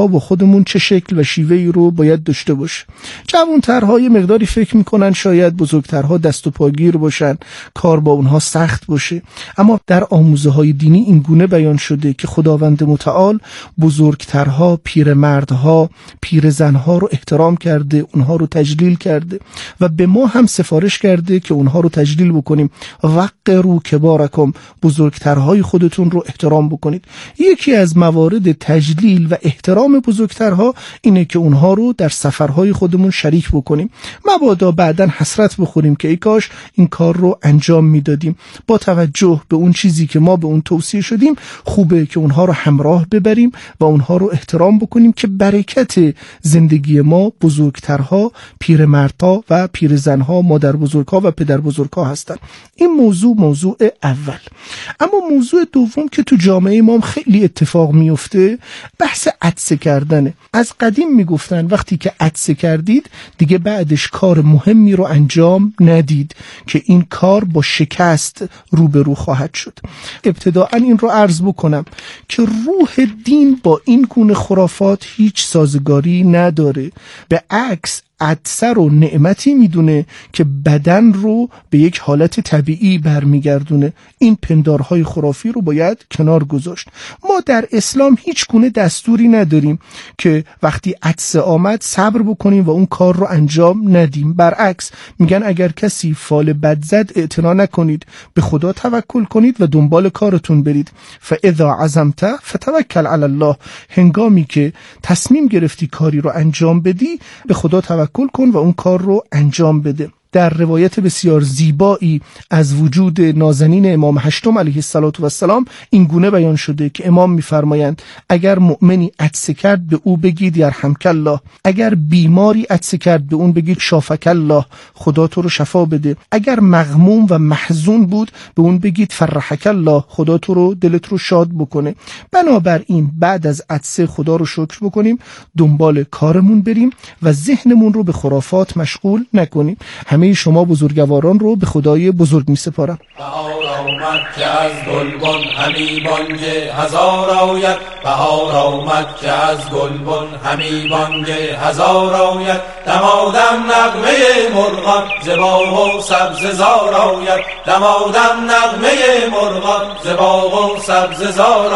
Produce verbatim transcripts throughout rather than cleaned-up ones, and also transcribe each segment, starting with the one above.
بزرگترها با خودمون چه شکل و شیوهی رو باید داشته باشه. جوانترها یه مقداری فکر میکنن شاید بزرگترها دست و پاگیر باشن، کار با اونها سخت باشه، اما در آموزه های دینی این گونه بیان شده که خداوند متعال بزرگترها، پیرمردها، پیرزنها رو احترام کرده، اونها رو تجلیل کرده و به ما هم سفارش کرده که اونها رو تجلیل بکنیم. وقروا کبارکم، بزرگترهای خودتون رو احترام بکنید. یکی از موارد تجلیل و احترام بزرگترها اینه که اونها رو در سفرهای خودمون شریک بکنیم. مبادا بعداً حسرت بخوریم که ای کاش این کار رو انجام میدادیم. با توجه به اون چیزی که ما به اون توصیه شدیم، خوبه که اونها رو همراه ببریم و اونها رو احترام بکنیم که برکت زندگی ما بزرگترها، پیرمردها و پیرزنها، مادر بزرگها و پدر بزرگها هستن. این موضوع موضوع اول. اما موضوع دوم که تو جامعه ما خیلی اتفاق میفته بحث عطسه کردنه. از قدیم میگفتن وقتی که عطسه کردید دیگه بعدش کار مهمی رو انجام ندید که این کار با شکست روبرو خواهد شد. ابتداءً این رو عرض بکنم که روح دین با این گونه خرافات هیچ سازگاری نداره. به عکس عطسه رو نعمتی میدونه که بدن رو به یک حالت طبیعی برمیگردونه. این پندارهای خرافی رو باید کنار گذاشت. ما در اسلام هیچ گونه دستوری نداریم که وقتی عطسه آمد صبر بکنیم و اون کار رو انجام ندیم. برعکس میگن اگر کسی فال بد زد اعتنا نکنید، به خدا توکل کنید و دنبال کارتون برید. فاذا عزمت فتوکل علی الله، هنگامی که تصمیم گرفتی کاری رو انجام بدی به خدا توکل کل کن و اون کار رو انجام بده. در روایت بسیار زیبایی از وجود نازنین امام هشتم علیه السلام این گونه بیان شده که امام میفرمایند اگر مؤمنی عطسه کرد به او بگید یرحمک الله، اگر بیماری عطسه کرد به اون بگید شافک الله، خدا تو رو شفا بده، اگر مغموم و محزون بود به اون بگید فرحک الله، خدا تو رو دلت رو شاد بکنه. بنابراین بعد از عطسه خدا رو شکر بکنیم، دنبال کارمون بریم و ذهنمون رو به خرافات مشغول نکنیم. همه شما بزرگواران رو به خدای بزرگ می سپارم. بهار آمد که از گلبن همی بانگه هزار آید، بهار آمد که از گلبن همی بانگه هزار آید، دمادم نغمه مرغان زباغ و سبز زار آید، دمادم نغمه مرغان زباغ و سبز زار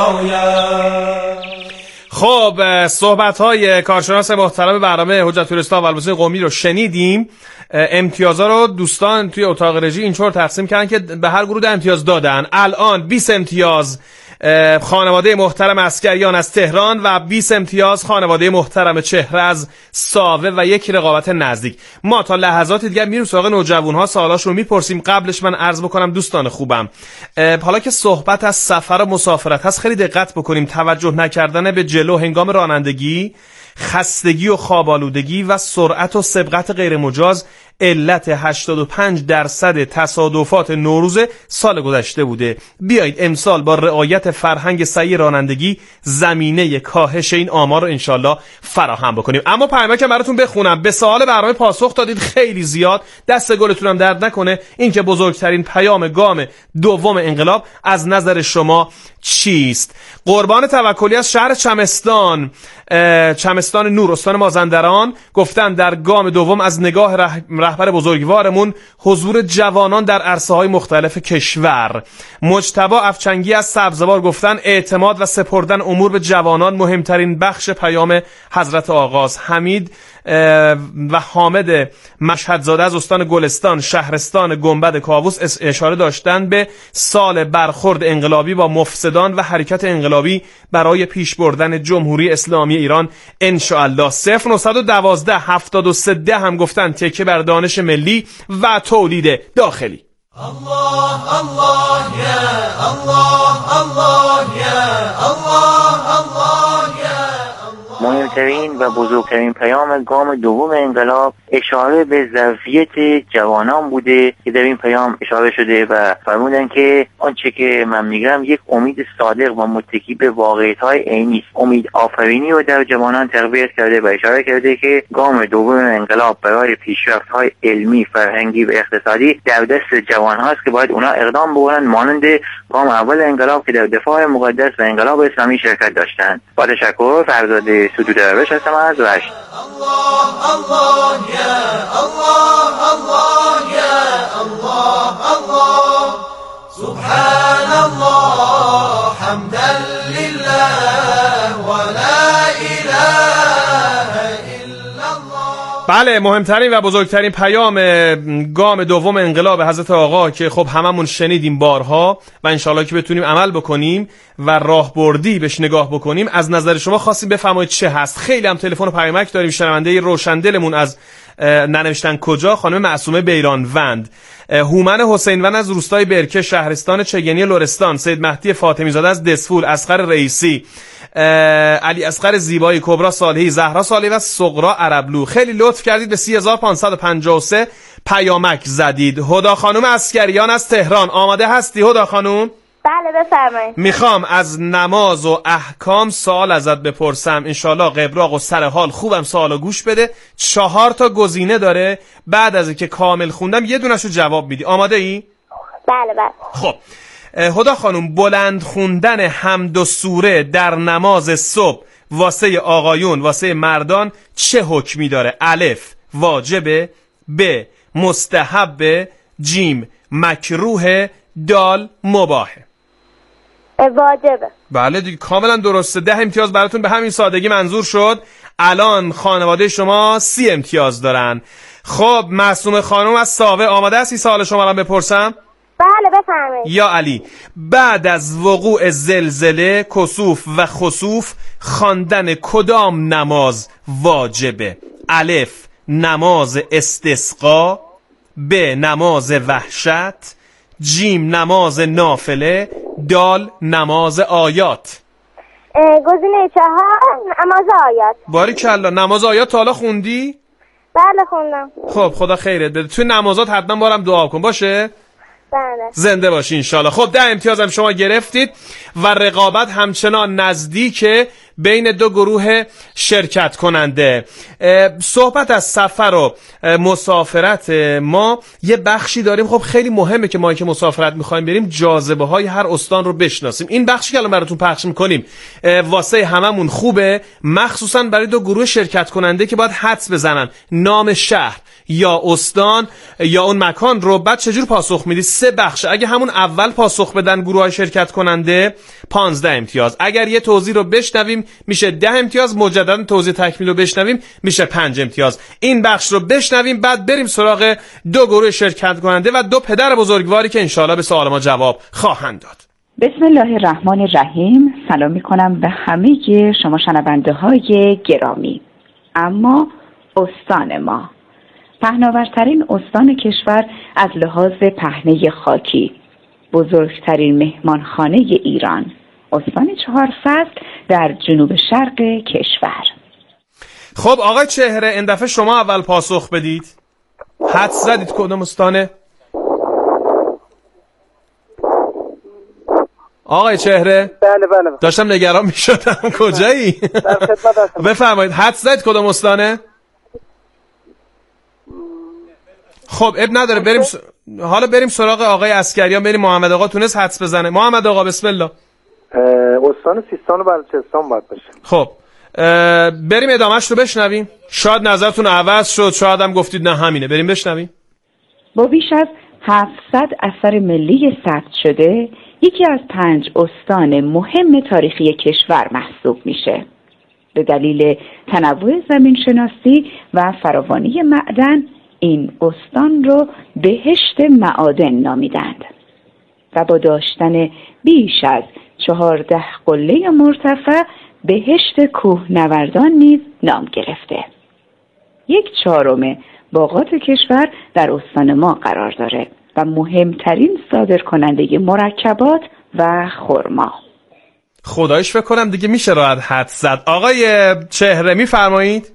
آید. خب صحبت‌های کارشناس محترم برنامه حجت الاسلام و البته قمی رو شنیدیم. امتیازها رو دوستان توی اتاق رژی اینطور تقسیم کردن که به هر گروه امتیاز دادن. الان بیست امتیاز خانواده محترم عسکریان از تهران و بیست امتیاز خانواده محترم چهره از ساوه و یک رقابت نزدیک. ما تا لحظات دیگر میریم سراغ نوجوان‌ها، سوالاش رو میپرسیم. قبلش من عرض بکنم دوستان خوبم، حالا که صحبت از سفر و مسافرت هست خیلی دقت بکنیم. توجه نکردن به جلو هنگام رانندگی، خستگی و خواب‌آلودگی و سرعت و سبقت غیر مجاز علت هشتاد و پنج درصد تصادفات نوروز سال گذشته بوده. بیایید امسال با رعایت فرهنگ صحیح رانندگی زمینه کاهش این آمار رو انشالله فراهم بکنیم. اما پیامک که براتون بخونم. به سوال برنامه پاسخ دادید خیلی زیاد، دست گلتونم درد نکنه. این که بزرگترین پیام گام دوم انقلاب از نظر شما چیست؟ قربان توکلی از شهر چمستان، چمستان نور، استان مازندران، گفتن در گام دوم از نگاه رهبر بزرگوارمون حضور جوانان در عرصه‌های مختلف کشور. مجتبی افچنگی از سبزوار گفتن اعتماد و سپردن امور به جوانان مهمترین بخش پیام حضرت آقاست. حمید و حامد مشهدزاده از استان گلستان، شهرستان گنبد کاووس اشاره داشتن به سال برخورد انقلابی با مفسدان و حرکت انقلابی برای پیش بردن جمهوری اسلامی ایران انشاءالله. صفر نهصد و دوازده هفتاد و سه ده هم گفتن تکیه بر دانش ملی و تولید داخلی. الله الله یا الله الله یا الله الله یا. مهمترین و بزرگترین پیام گام دوم انقلاب اشاره به ظرفیت جوانان بوده که در این پیام اشاره شده و فرمودن که آنچه که من میگم یک امید صادق و متکی به واقعیت‌های عینی، امید آفرینی رو در جوانان تربیت کرده و اشاره کرده که گام دوم انقلاب برای پیشرفت‌های علمی، فرهنگی و اقتصادی در دست جوان هاست که باید اونا اقدام بکنن، مانند گام اول انقلاب که در دفاع مقدس و انقلاب اسلامی شرکت داشتند. با تشکر، فرزاد سدود درویش هستم از رشت. الله الله یا الله الله یا الله الله سبحان الله حمدا لله و لا اله الا الله. بله، مهمترین و بزرگترین پیام گام دوم انقلاب حضرت آقا که خب هممون شنیدیم بارها و انشالله که بتونیم عمل بکنیم و راهبردی بهش نگاه بکنیم. از نظر شما خواستیم بفرمایید چه هست؟ خیلی هم تلفن و پیامک داریم. شنونده روشندلمون از ننوشتن کجا، خانم معصومه بیرانوند، هومن حسینوند از روستای برکه، شهرستان چگنی لرستان، سید مهدی فاطمی زاده از دسفول، اصغر رئیسی، علی اصغر زیبایی، کبرا صالحی، زهرا صالحی و صغرا عربلو. خیلی لطف کردید، به سه هزار و پانصد و پنجاه و سه پیامک زدید. هدا خانم عسکریان از تهران، آماده هستی هدا خانم؟ بله بفرمایید. میخوام از نماز و احکام سوال ازت بپرسم، انشالله قبراق و سر حال خوبم سوالو گوش بده. چهار تا گزینه داره، بعد از اینکه کامل خوندم یه دونشو جواب میدی. آماده ای؟ بله بله. خب هدا خانم، بلند خوندن حمد و سوره در نماز صبح واسه آقایون واسه مردان چه حکمی داره؟ الف واجبه، ب مستحبه، جیم مکروه، دال مباحه. واجبه. بله دیگه، کاملا درسته. ده امتیاز براتون به همین سادگی منظور شد. الان خانواده شما سی امتیاز دارن. خب معصومه خانم از ساوه، آماده هستی سوال شما رو بپرسم؟ بله بفرمایید. یا علی، بعد از وقوع زلزله، کسوف و خسوف خواندن کدام نماز واجبه؟ الف نماز استسقا، ب نماز وحشت، جیم نماز نافله، دال نماز آیات. گزینه چهار نماز آیات. باریکلا. نماز آیات تا حالا خوندی؟ بله خوندم. خب خدا خیرت بده. توی نمازات حتما بارم دعا کن باشه؟ بله. زنده باشی انشالله. خب ده امتیاز هم شما گرفتید و رقابت همچنان نزدیکه بین دو گروه شرکت کننده. صحبت از سفر و مسافرت ما یه بخشی داریم خب خیلی مهمه که ما که مسافرت میخوایم بریم جاذبه های هر استان رو بشناسیم. این بخشی که الان براتون پخش میکنیم واسه هممون خوبه، مخصوصا برای دو گروه شرکت کننده که باید حدس بزنن نام شهر یا استان یا اون مکان رو. بعد چجور پاسخ میدی؟ سه بخش. اگه همون اول پاسخ بدن گروه های شرکت کننده پانزده امتیاز. اگر یه توضیح رو بشنویم میشه ده امتیاز. مجددا توضیح تکمیل رو بشنویم میشه پنج امتیاز. این بخش رو بشنویم بعد بریم سراغ دو گروه شرکت کننده و دو پدر بزرگواری که انشالله به سوال ما جواب خواهند داد. بسم الله الرحمن الرحیم. سلام میکنم به همه شما شنونده های گرامی. اما استان ما پهناورترین استان کشور از لحاظ پهنه خاکی، بزرگترین مهمانخانه ایران، استان چهار فصل در جنوب شرق کشور. خب آقای چهره، این دفعه شما اول پاسخ بدید. حدس زدید کدوم استانه؟ آقای چهره؟ بله بله. داشتم نگران میشدم کجایی؟ در خدمت هستم. بفرمایید. حدس زدید کدوم استانه؟ خب اب نداره، بریم س... حالا بریم سراغ آقای عسکریان. بریم محمد آقا تونست حدس بزنه. محمد آقا بسم الله. استان سیستان و بلوچستان باید باشه. خب بریم ادامهش رو بشنویم. شاید نظرتون عوض شد، شاید هم گفتید نه همینه. بریم بشنویم. با بیش از هفتصد اثر ملی ثبت شده یکی از پنج استان مهم تاریخی کشور محسوب میشه. به دلیل تنوع زمین شناسی و فراوانی معدن این استان رو بهشت معادن نامیدند و با داشتن بیش از چهارده قله مرتفع بهشت کوهنوردان نیز نام گرفته. یک چهارم باغات کشور در استان ما قرار داره و مهمترین صادرکننده مرکبات و خرما. خدایش فکر کنم دیگه میشه راحت حدس زد. آقای چهره میفرمایید.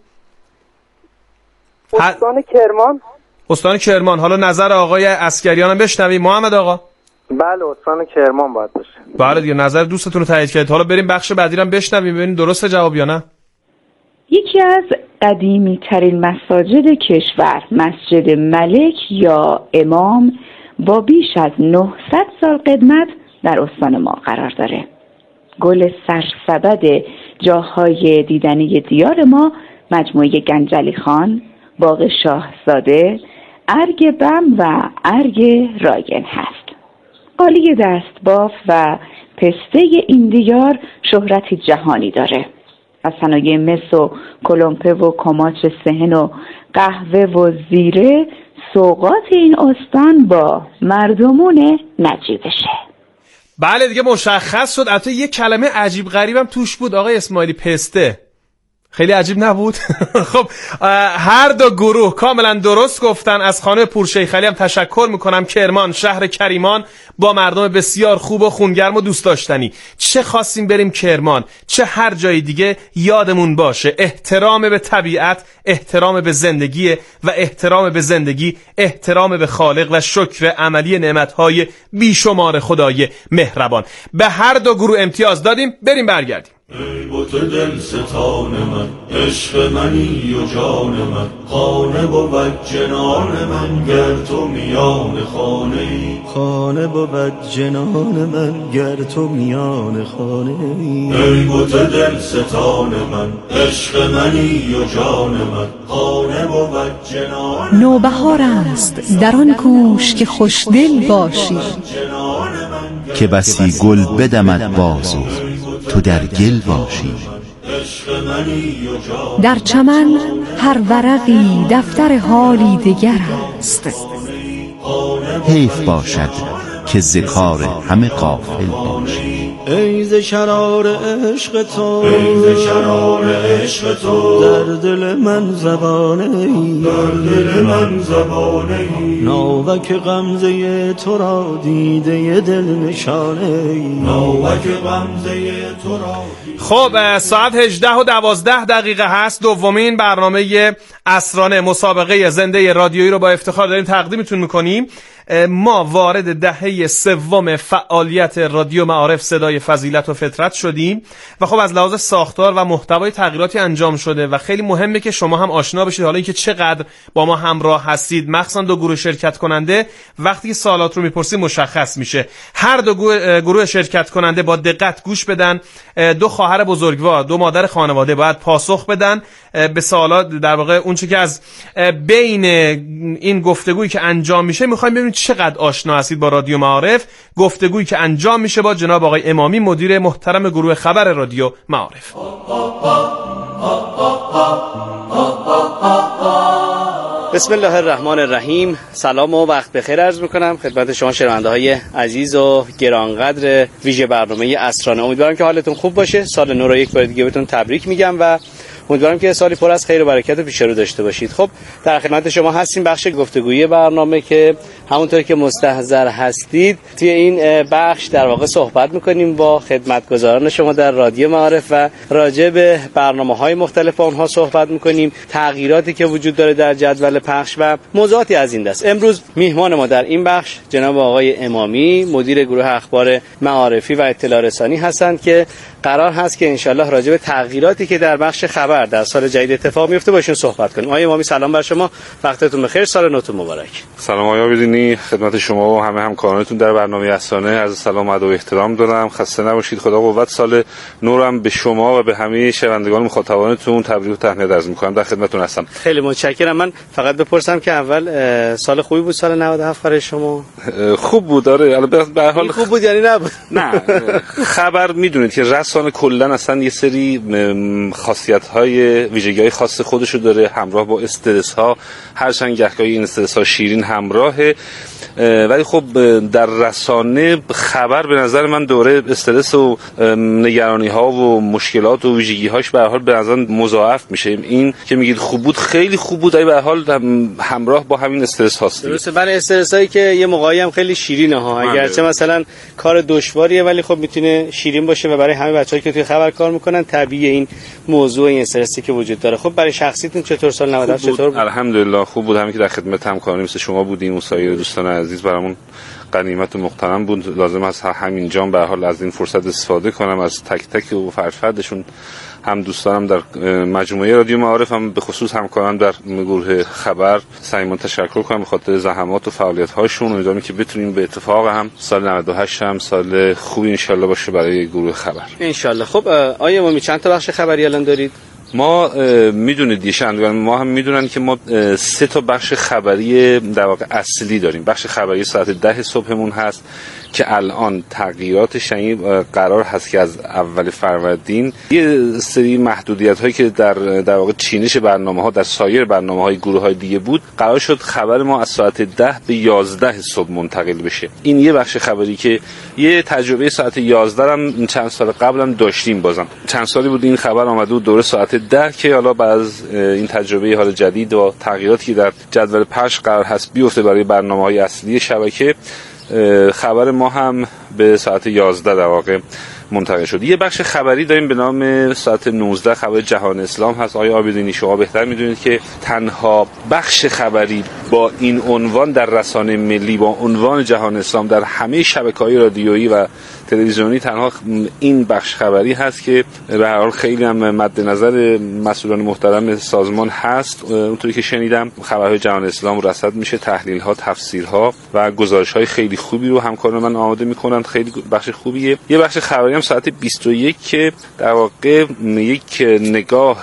استان کرمان. استان کرمان. حالا نظر آقای عسکریان هم بشنویم. محمد آقا. بله استان کرمان باید باشه. بله دیگه، نظر دوستتون رو تایید کردید. حالا بریم بخش بعدی رو بشنویم ببینیم درسته جواب یا نه. یکی از قدیمی ترین مساجد کشور، مسجد ملک یا امام، با بیش از نهصد سال قدمت در استان ما قرار داره. گل سرسبد جاهای دیدنی دیار ما مجموعه گنجعلی خان، باغ شاهزاده، ارگ بم و ارگ راین هست. قالی دستباف و پسته این دیار شهرتی جهانی داره. از صنایع مس و کلمپه و کماچ صحن و قهوه و زیره سوغات این استان با مردمون نجیبشه. بله دیگه مشخص شد. البته یه کلمه عجیب غریبم توش بود آقای اسماعیلی، پسته. خیلی عجیب نبود؟ خب هر دو گروه کاملا درست گفتن. از خانم پورشیخ علی هم تشکر میکنم. کرمان شهر کریمان با مردم بسیار خوب و خونگرم و دوست داشتنی. چه خواستیم بریم کرمان چه هر جای دیگه یادمون باشه احترام به طبیعت، احترام به زندگی و احترام به زندگی احترام به خالق و شکر عملی نعمتهای بیشمار خدای مهربان. به هر دو گروه امتیاز دادیم. بریم برگردیم. ای بوت دل ستان من، عشق منی و جان من، خانه بود جنان من گر تو میان خانه ای، خانه بود جنان من گر تو میان خانه ای. ای بوت دل ستان من، عشق منی و جان من، خانه بود جنان. نوبهار است در آن کوش که خوشدل باشی، که بسی گل بدمد بازو تو در گل باشی. در چمن هر ورقی دفتر حالی دگر است، حیف باشد که ز کار همه غافل باشی. ای ز شرار عشق تو، ای ز شرار عشق تو، در دل من زبانه ای، در دل من زبانه ای. ناوک غمزه تو را دیده دل نشانه ای، ناوک غمزه تو را. خب ساعت هجده و دوازده دقیقه هست. دومین برنامه عصرانه مسابقه زنده رادیویی رو با افتخار داریم تقدیمتون میکنیم. ما وارد دهه سوم فعالیت رادیو معارف صدای فضیلت و فطرت شدیم و خب از لحاظ ساختار و محتوای تغییراتی انجام شده و خیلی مهمه که شما هم آشنا بشید. حالا اینکه چقدر با ما همراه هستید، مخصوصا دو گروه شرکت کننده، وقتی که سوالات رو میپرسید مشخص میشه. هر دو گروه شرکت کننده با دقت گوش بدن. دو خواهر بزرگوار، دو مادر خانواده باید پاسخ بدن به سوالات. در واقع اون چیزی که از بین این گفتگویی که انجام میشه میخوایم ببینیم چقدر آشنا هستید با رادیو معارف. گفتگویی که انجام میشه با جناب آقای امامی، مدیر محترم گروه خبر رادیو معارف. بسم الله الرحمن الرحیم. سلام و وقت بخیر عرض میکنم خدمت شما شنونده های عزیز و گرانقدر ویژه برنامه عصرانه. امیدوارم که حالتون خوب باشه. سال نو رو یک بار دیگه بهتون تبریک میگم و امیدوارم که سالی پر از خیر و برکت و پیش رو داشته باشید. خب در خدمت شما هستیم بخش گفتگویی برنامه که همونطور که مستحضر هستید توی این بخش در واقع صحبت میکنیم با خدمتگزاران شما در رادیو معارف و راجع به برنامه‌های مختلف اونها صحبت میکنیم، تغییراتی که وجود داره در جدول پخش و موضوعاتی از این دست. امروز میهمان ما در این بخش جناب آقای امامی، مدیر گروه اخبار معارفی و اطلاع رسانی هستند که قرار هست که انشالله راجع به تغییراتی که در بخش خبر در سال جدید اتفاق میفته باشون صحبت کنیم. آقای امامی سلام بر شما، وقتتون بخیر، سال نوتون مبارک. سلام آقای آبدینی، خدمت شما و همه همکارانتون در برنامه عصرانه عرض سلام و ادب و احترام دارم. خسته نباشید. خدا قوت. سال نو رو هم به شما و به همه شنوندگان مخاطبانتون تبریک و تهنیت عرض می‌کنم. در خدمتتون هستم. خیلی متشکرم. من فقط بپرسم که اول سال خوبی بود سال نود و هفت برای شما؟ خوب بود. آره به هر حال خوب بود یعنی نبود؟ نه خبر میدونید که رسانه کلا اصلا یه سری خاصیت‌های ویژگی‌های خاص خودشو داره، همراه با استرس‌ها، هرچند گهگاهی این استرس‌ها شیرین همراهه، ولی خب در رسانه خبر به نظر من دوره استرس و نگرانی‌ها و مشکلات و ویژگی‌هاش به هر حال به نظر مضاعف میشه. این که میگید خوب بود خیلی خوب بود، ولی به هر حال همراه با همین استرس هاست. درسته، برای استرسایی که یه موقعی هم خیلی شیرینه ها، اگرچه مثلا کار دشواریه ولی خب میتونه شیرین باشه و برای همه بچه‌ها که توی خبر کار میکنن طبیعیه این موضوع، این استرسی که وجود داره. خب برای شخصیتون چطور سال نود و هفت چطور بود؟ الحمدلله خوب بود. همین که در خدمت همکارانی مثل شما بودیم و سایر دوستان عزیز برامون غنیمت و محترم بود. لازم است همینجا به هر حال از این فرصت استفاده کنم، از تک تک و فرد فردشون هم دوستانم در مجموعه رادیو معارف، هم به خصوص همکاران در گروه خبر سعیمون تشکر کنم به خاطر زحمات و فعالیت‌هاشون. امیدوارم که بتونیم به اتفاق هم سال نود و هشت هم سال خوبی ان شاءالله باشه برای گروه خبر ان شاءالله. خب آیا ما چند تا بخش خبری الان دارید؟ ما میدونید شنوندگان ما هم میدونن که ما سه تا بخش خبری در واقع اصلی داریم. بخش خبری ساعت ده صبحمون هست که الان تغییرات شنی قرار هست که از اول فروردین یه سری محدودیت هایی که در در واقع چینش برنامه‌ها در سایر برنامه‌های گروه‌های دیگه بود، قرار شد خبر ما از ساعت ده به یازده صبح منتقل بشه. این یه بخش خبری که یه تجربه ساعت یازده هم چند سال قبلم داشتیم. بازم چند سالی بود این خبر آمده بود دوره ساعت ده که حالا بعد از این تجربه حال جدید و تغییراتی که در جدول پخش قرار هست بیفته برای برنامه‌های اصلی شبکه، خبر ما هم به ساعت یازده در واقع منتقل شد. یه بخش خبری داریم به نام ساعت نوزده خبر جهان اسلام هست. آقای عابدینی شما بهتر میدونید که تنها بخش خبری با این عنوان در رسانه ملی با عنوان جهان اسلام در همه شبکه‌های رادیویی و تلویزیونی تنها این بخش خبری هست که به هر حال خیلی هم مد نظر مسئولان محترم سازمان هست. اونطوری که شنیدم خبرهای جهان اسلام رصد میشه، تحلیل‌ها، تفسیرها و گزارش‌های خیلی خوبی رو همکاران من آماده میکنن. خیلی بخش خوبیه. یه بخش خبری هم ساعت بیست و یک که در واقع یک نگاه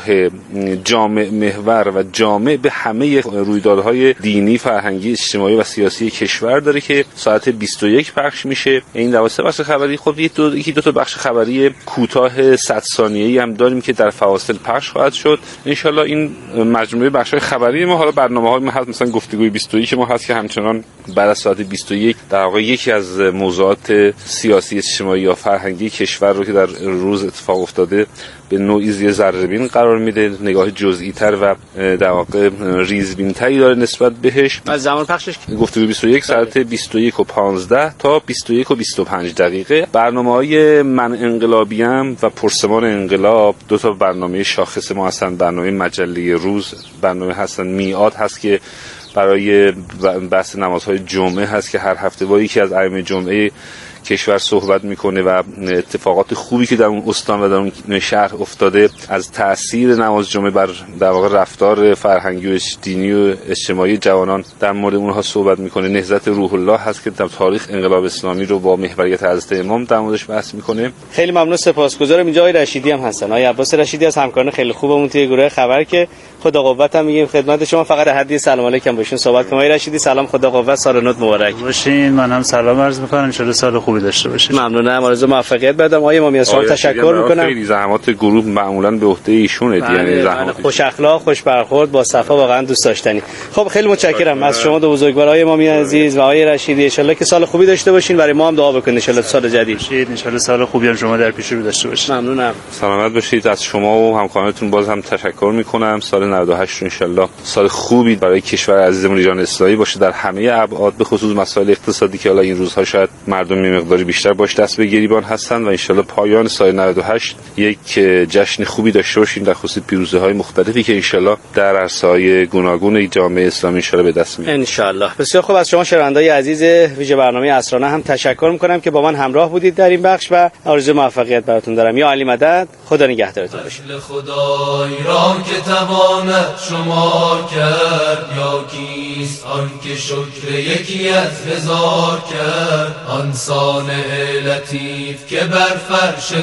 جامع محور و جامع به همه رویدادهای دینی، فرهنگی، اجتماعی و سیاسی کشور داره که ساعت بیست و یک پخش میشه. این دوازده بخش خبری. خب یه دو یکی دو تا بخش خبری کوتاه صد ثانیه‌ای هم داریم که در فواصل پخش خواهد شد. ان شاءالله این مجموعه بخش‌های خبری ما. حالا برنامه‌های ما هست مثلا گفتگوی بیست و یک ما هست که همچنان بعد از ساعت بیست و یک در واقع یکی از موضوعات سیاسی، اجتماعی یا فرهنگی کشور رو که در روز اتفاق افتاده به نوعی زیر ذره‌بین قرار میده، نگاه جزئی تر و در واقع ریزبین تری داره نسبت بهش. از زمان پخشش گفتگوی بیست و یک ساعت بیست و یک و پانزده تا بیست و یک و بیست و پنج دقیقه. برنامه‌های من انقلابیم و پرسمان انقلاب دو تا برنامه شاخص ما هستن. برنامه مجله روز، برنامه هستن میعاد هست که برای بحث نمازهای جمعه هست که هر هفته با یکی از ائمه جمعه کشور صحبت میکنه و اتفاقات خوبی که در اون استان و در اون شهر افتاده، از تأثیر نماز جمعه بر در واقع رفتار فرهنگی و دینی و اجتماعی جوانان در مورد اونها صحبت میکنه. نهضت روح الله هست که در تاریخ انقلاب اسلامی رو با محوریت حضرت امام در موردش بحث میکنه. خیلی ممنون، سپاسگزارم. اینجا آقای رشیدی هم هستن. آقای عباس رشیدی از همکاران خیلی خوبمون توی گروه خبر که خدا قوت هم میگیم خدمت شما. فقط حدی سلام علیکم باشین صحبت کنم. آقای رشیدی سلام، خدا قوت، سال نو مبارک باشین. من هم سلام عرض میکنم، ان شاء سال خوبی داشته باشید. ممنونم، آرزو موفقیت بدم. آقای امامی از شما تشکر میکنم. خیلی زحمات گروه معمولا به عهده ایشونه، یعنی زحمات خوش اخلاق، خوش برخورد، با صفا، واقعا دوست داشتنی. خب خیلی متشکرم از شما دو بزرگوار، آقای امامی عزیز و آقای رشیدی. ان شاء که سال خوبی داشته باشین، برای ما هم دعا بکنید ان شاء سال جدید. ان شاء سال خوبی هم شما در پیش رو داشته باشید. ممنونم. سلامت باشید. از شما و همکارانتون باز هم تشکر میکنم. سال نود و هشت ان شاء سال خوبی برای کشور عزیزمون ایران اسلامی باشه در همه ابعاد، به خصوص مسائل اقتصادی که حالا این روزها شاید مردم یه مقداری بیشتر باش دست به گریبان هستن و ان شاء پایان سال نود و هشت یک جشن خوبی داشته باشیم در خصوص پیروزی‌های مختلفی که ان شاء در عرصه‌های گوناگون جامعه اسلامی ان شاء به دست میاد. ان شاء الله. بسیار خوب. از شما شنونده‌های عزیز ویژه برنامه اسرانه هم تشکر می‌کنم که با من همراه بودید در این بخش و آرزوی موفقیت براتون دارم. یا علی مدد، خدا نگهدارتون باشه. خدای را که تواند شما کرد، یا کیست آن که شکر یکی از هزار کرد؟ آن صانع لطیف که بر فرش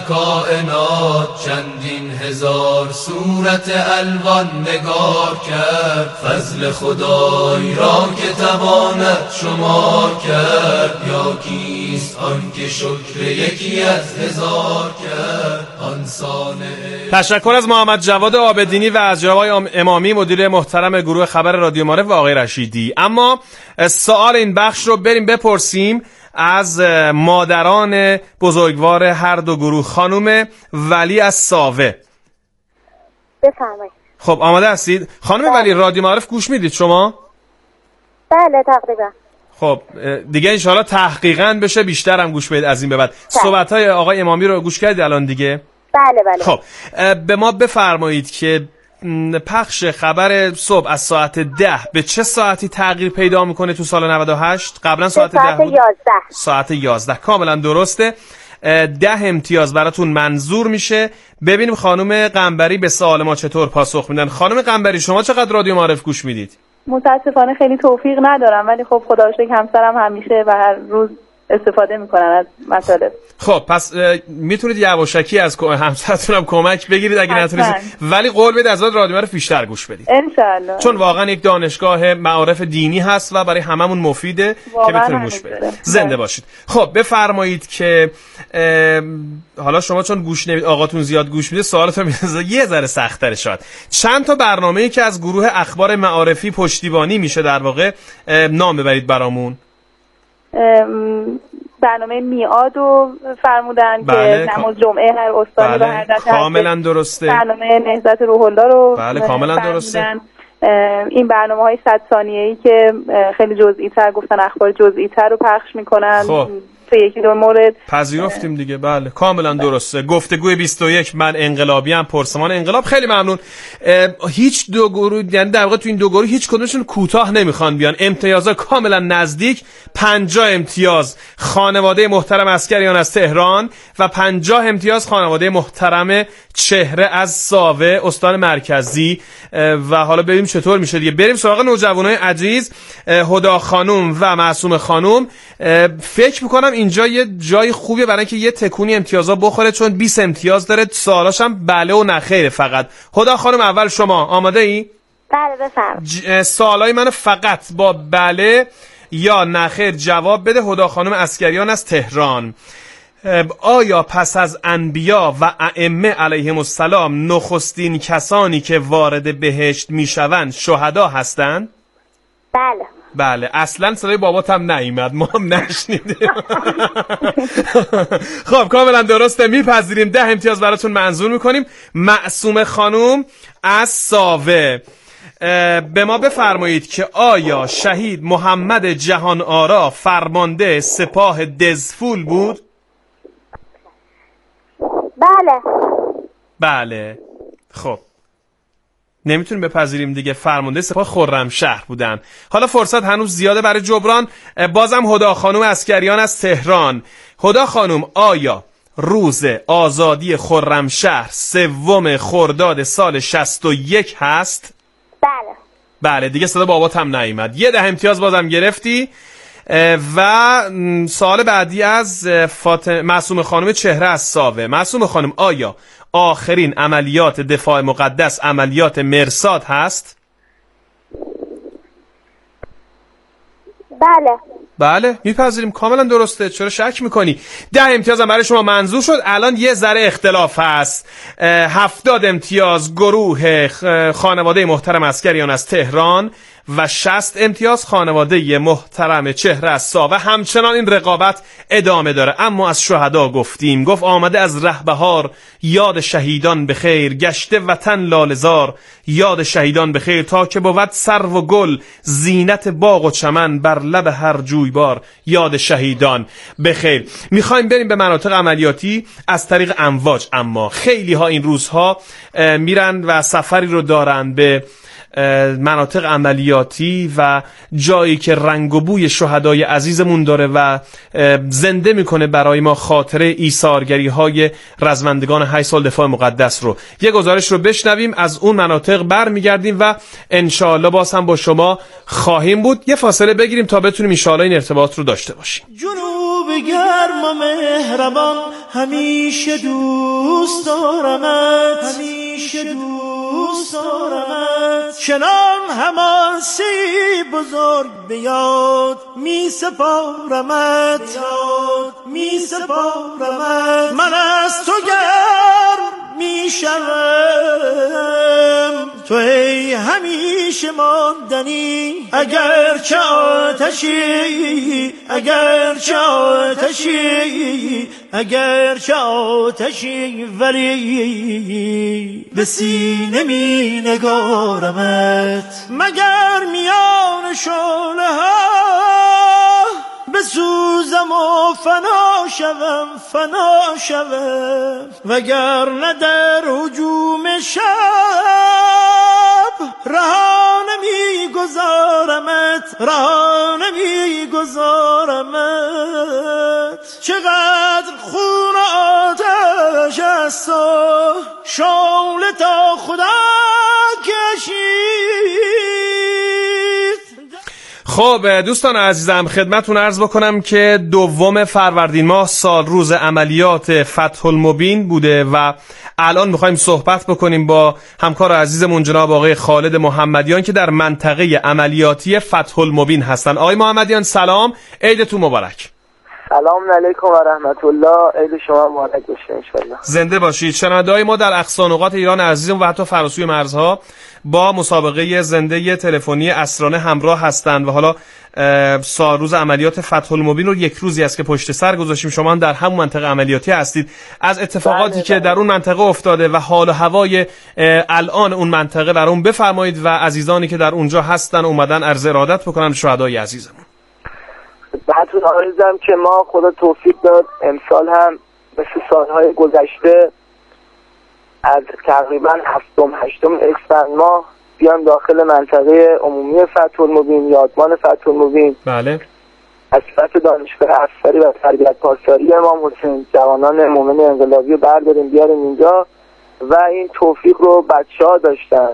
کائنات چندین هزار صورت الوان نگار کرد. فضل خدای را که تواند شما کرد، یا کیست آن که شکر یکی از هزار کرد؟ آن صانع. تشکر از محمد جواد عابدینی و از جناب امامی مدیر محترم گروه خبر رادیو معارف و آقای رشیدی. اما سوال این بخش رو بریم بپرسیم از مادران بزرگوار هر دو گروه. خانم ولی از ساوه. بفرمایید. خب آماده هستید؟ خانم ولی رادیو معارف گوش میدید شما؟ بله تقریبا. خب دیگه انشاءالله تحقیقاً بشه بیشتر هم گوش بدید از این به بعد. صحبت‌های آقای امامی رو گوش کردید الان دیگه؟ بله بله. خب به ما بفرمایید که پخش خبر صبح از ساعت ده به چه ساعتی تغییر پیدا میکنه تو سال نود و هشت؟ قبلا ساعت ده بود؟ یازده. ساعت یازده کاملا درسته. ده امتیاز براتون منظور میشه. ببینیم خانم قنبری به سوال ما چطور پاسخ میدن. خانم قنبری شما چقدر رادیو معارف گوش میدید؟ متاسفانه خیلی توفیق ندارم، ولی خب خدا رو شکر همسرم همیشه و هر روز استفاده میکنن از مطالب. خب پس میتونید یواشکی از همسرتون هم کمک بگیرید اگه نتونید، ولی قول بدید از رادیو معارف بیشتر گوش بدید ان شاء الله، چون واقعا یک دانشگاه معارف دینی هست و برای هممون مفیده که بتونید گوش بدید. زنده باشید. خب بفرمایید که حالا شما چون گوش نمیدید، آقاتون زیاد گوش میده، سوالتون یه ذره سخت‌تره شاید. چند تا برنامه‌ای که از گروه اخبار معارفی پشتیبانی میشه در واقع نام ببرید برامون. برنامه میعاد رو فرمودن بله، که نماز جمعه هر استانی بله، رو هر دفعه کاملا درسته. برنامه نهضت روح الله رو بله کاملا درسته. این برنامه های صد ثانیه‌ای که خیلی جزئی تر گفتن، اخبار جزئی تر رو پخش میکنن. خب تو یکی دو مورد پذیرفتیم دیگه. بله کاملا درسته. گفتگوی بیست و یک من انقلابی ام، پرسمان انقلاب. خیلی ممنون. هیچ دو گروه، یعنی در واقع تو این دو گروه هیچ کدومشون کوتاه نمیخوان بیان. امتیازها کاملا نزدیک. پنجاه امتیاز خانواده محترم عسکریان از تهران و پنجاه امتیاز خانواده محترم چهره از ساوه استان مرکزی. و حالا ببینیم چطور میشه دیگه. بریم سراغ نوجوانای عزیز. هدا خانم و معصوم خانم، فکر میکنم اینجا یه جای خوبیه برای اینکه یه تکونی امتیازا بخوره، چون بیست امتیاز داره. سوالاش هم بله و نخیره فقط. هدا خانم اول شما آماده ای؟ بله بفرمایید. سوالای منو فقط با بله یا نخیر جواب بده. هدا خانم عسکریان از تهران، آیا پس از انبیا و ائمه علیهم السلام نخستین کسانی که وارد بهشت میشوند شهدا هستند؟ بله. بله. اصلا صدای بابات هم نیامد، ما هم نشنیدیم. خب کاملا درسته، میپذیریم. ده امتیاز براتون منظور میکنیم. معصوم خانوم از ساوه، به ما بفرمایید که آیا شهید محمد جهان آرا فرمانده سپاه دزفول بود؟ بله. بله. خب نمیتونیم بپذیریم دیگه، فرمانده سپاه خرمشهر بودن. حالا فرصت هنوز زیاده برای جبران. بازم هدا خانم عسکریان از تهران. هدا خانم، آیا روز آزادی خرمشهر سوم خرداد سال شصت و یک هست؟ بله. بله دیگه صدا بابات هم نیامد. یه ده امتیاز بازم گرفتی. و سوال بعدی از فاطمه معصوم خانم چهره از ساوه. معصوم خانم، آیا آخرین عملیات دفاع مقدس عملیات مرصاد هست؟ بله. بله میپذیریم، کاملا درسته. چرا شک میکنی؟ ده امتیاز هم برای شما منظور شد. الان یه ذره اختلاف هست. هفتاد امتیاز گروه خانواده محترم عسکریان از تهران و شصت امتیاز خانواده محترم چهره از ساوه. همچنان این رقابت ادامه داره. اما از شهدا گفتیم. گفت آمده از رهبهار یاد شهیدان بخیر، گشته وطن لالزار یاد شهیدان بخیر، تا که بود سرو و گل زینت باغ و چمن، بر لب هر جویبار یاد شهیدان بخیر. میخوایم بریم به مناطق عملیاتی از طریق امواج. اما خیلی ها این روزها میرن و سفری رو دارن به مناطق عملیاتی و جایی که رنگ و بوی شهدای عزیزمون داره و زنده میکنه برای ما خاطره ایثارگری های رزمندگان هشت سال دفاع مقدس رو. یه گزارش رو بشنویم، از اون مناطق برمیگردیم و انشاءالله باز هم با شما خواهیم بود. یه فاصله بگیریم تا بتونیم انشاءالله این ارتباط رو داشته باشیم. جنوب گرم و مهربان همیشه دوست دارمت، همیشه دوست دارمت، چنان همان سی بزرگ بیاد می سپارمت، بیاد می سپارمت. من از تو گرم می شوم، تو ای همیشه ماندنی، اگر چه آتشی، اگر چه آتشی، اگر چه آتشی، ولی به سینه می نگارمت. مگر میان شعله ها بسوزم و فنا شوم، فنا شوم، وگر نه در هجوم شب رها نمی گذارمت، رها نمی گذارمت. چقدر خون شعله تا خدا کشید. خب دوستان عزیزم خدمتتون عرض بکنم که دوم فروردین ماه سال روز عملیات فتح المبین بوده و الان میخوایم صحبت بکنیم با همکار عزیزمون جناب آقای خالد محمدیان که در منطقه عملیاتی فتح المبین هستن. آقای محمدیان سلام، عیدتون مبارک. سلام علیکم و رحمت الله، عید شما مبارک باشه انشالله. زنده باشید. شنونده‌های ما در اقصا نقاط ایران عزیزم و حتی فراسوی مرزها با مسابقه زنده تلفنی اسرانه همراه هستند و حالا سال روز عملیات فتح المبین رو یک روزی است که پشت سر گذاشتیم. شما هم در همون منطقه عملیاتی هستید. از اتفاقاتی بله، که بله. در اون منطقه افتاده و حال و هوای الان اون منطقه برام بفرمایید و عزیزانی که در اونجا هستن اومدن عرض ارادت بکنن شهدای عزیزمون. بهتون آرزم که ما خدا توفیق داد امسال هم مثل سالهای گذشته از تقریبا هفتم هشتم اسفند ماه بیان داخل منطقه عمومی فتح المبین، یادمان فتح المبین. بله. از فتح دانشگاه افسری و تربیت پاسداری امام حسین جوانان مومن انقلابی رو برداریم بیاریم اینجا و این توفیق رو بچه‌ها داشتن.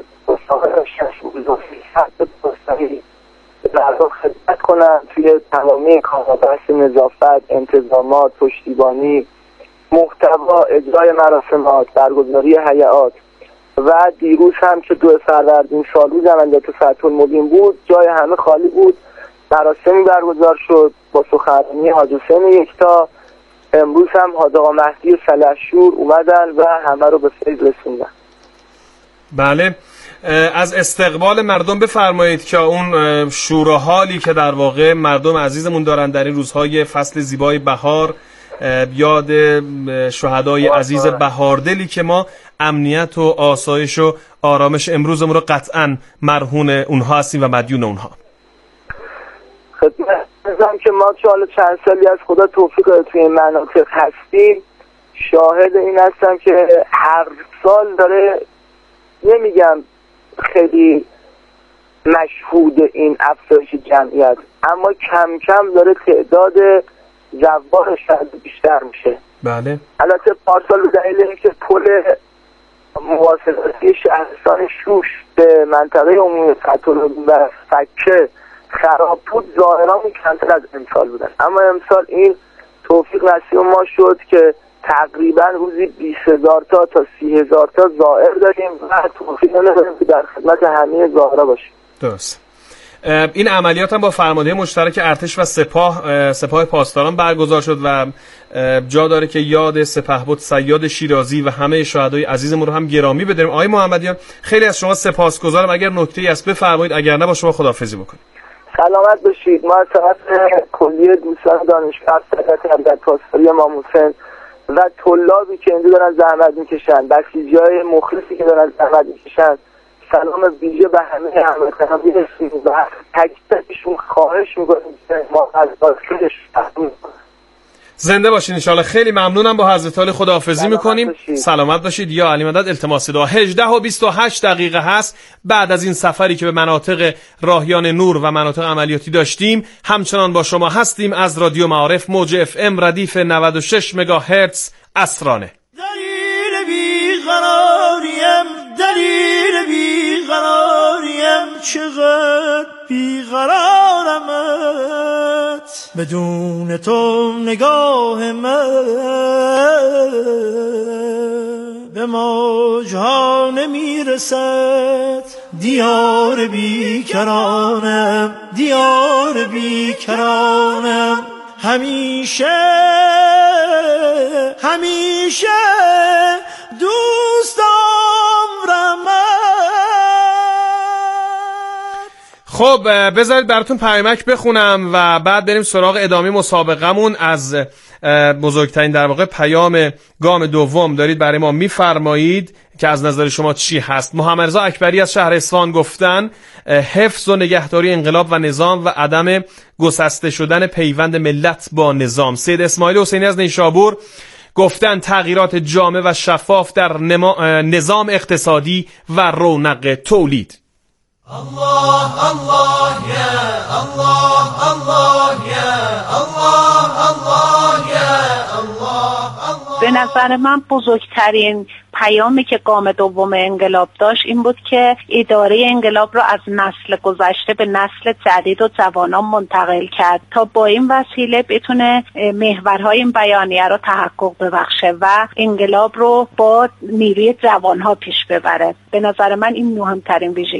مردم خدمت کنن توی تمامی کارها، بحث نظافت، انتظامات، پشتیبانی، محتوا، اجرای مراسمات، برگزاری حیات. و دیروز هم که دو فروردین سال روز عملیات فتح المبین بود، جای همه خالی بود، مراسمی برگزار شد با سخنرانی حاجی حسین یکتا. امروز هم حاج آقا مهدی سلحشور اومدن و همه رو به فیض رسوندن. بله. از استقبال مردم بفرمایید که اون شور و حالی که در واقع مردم عزیزمون دارن در این روزهای فصل زیبای بهار، یاد شهدای عزیز بهاردلی که ما امنیت و آسایش و آرامش امروزمون رو قطعاً مرهون اونها هستیم و مدیون اونها. خدمت نظام که ما چه حالا چند سالی از خدا توفیق داده توی این مناطق هستیم، شاهد این هستم که هر سال داره، نمیگم خیلی مشهود این افزایش جمعیت، اما کم کم داره تعداد زوار شهر بیشتر میشه. بله. البته پارسال به دلیل اینکه پل مواصلاتی شهرستان شوش به منطقه عمومی فتح المبین و فکه خراب بود، ظاهرا کمتر از امسال بودن، اما امسال این توفیق نصیب ما شد که تقریبا روزی بیست هزار تا تا سی هزار تا زائر داریم و توفیق نداریم که در خدمت همه زائرها باشیم. درست. این عملیات هم با فرمانده مشترک ارتش و سپاه سپاه پاسداران برگزار شد و جا داره که یاد سپهبد صیاد شیرازی و همه شهدای عزیزمون رو هم گرامی بداریم. آقای محمدیان خیلی از شما سپاسگزارم. اگر نکته‌ای هست بفرمایید، اگر نه با شما خداحافظی بکنیم. سلامت باشید. ما از طرف کلیه دوستان دانشگاه تربیت پاسداری امام حسین و طلابی که اینجا دارن زحمت میکشن، بسیجی‌های مخلصی که دارن زحمت میکشن، سلام ویژه به همه هموطنان میرسیم و تک تکشون خواهش میکنیم که ما از داخلش زنده باشین انشالله. خیلی ممنونم. با حضرت علی خداحافظی میکنیم. باشید. سلامت باشید. یا علی مدد. التماس دعا. هجده و بیست و هشت دقیقه هست بعد از این سفری که به مناطق راهیان نور و مناطق عملیاتی داشتیم. همچنان با شما هستیم از رادیو معارف موج اف ام ردیف نود و شش مگاهرتز اسرانه. دلیل بیقراریم، دلیل بیقراریم، چقدر بیقرارمت، بدون تو نگاه من به موجها نمیرسد. دیار بیکرانم، دیار بیکرانم، همیشه همیشه دوست دارم. خب بذارید براتون پیامک بخونم و بعد بریم سراغ ادامه مسابقمون. از بزرگترین در واقع پیام گام دوم دارید برای ما میفرمایید که از نظر شما چی هست. محمد رضا اکبری از شهر اصفهان گفتن حفظ و نگهداری انقلاب و نظام و عدم گسسته شدن پیوند ملت با نظام. سید اسماعیل حسینی از نیشابور گفتن تغییرات جامع و شفاف در نظام اقتصادی و رونق تولید. الله الله یا الله الله یا الله الله یا الله الله. به نظر من بزرگترین پیامی که گام دوم انقلاب داشت این بود که اداره انقلاب را از نسل گذشته به نسل جدید و جوانان منتقل کرد تا با این وسیله بتونه محورهای این بیانیه رو تحقق ببخشه و انقلاب رو با نیروی جوانها پیش ببره. به نظر من این مهمترین ویژگی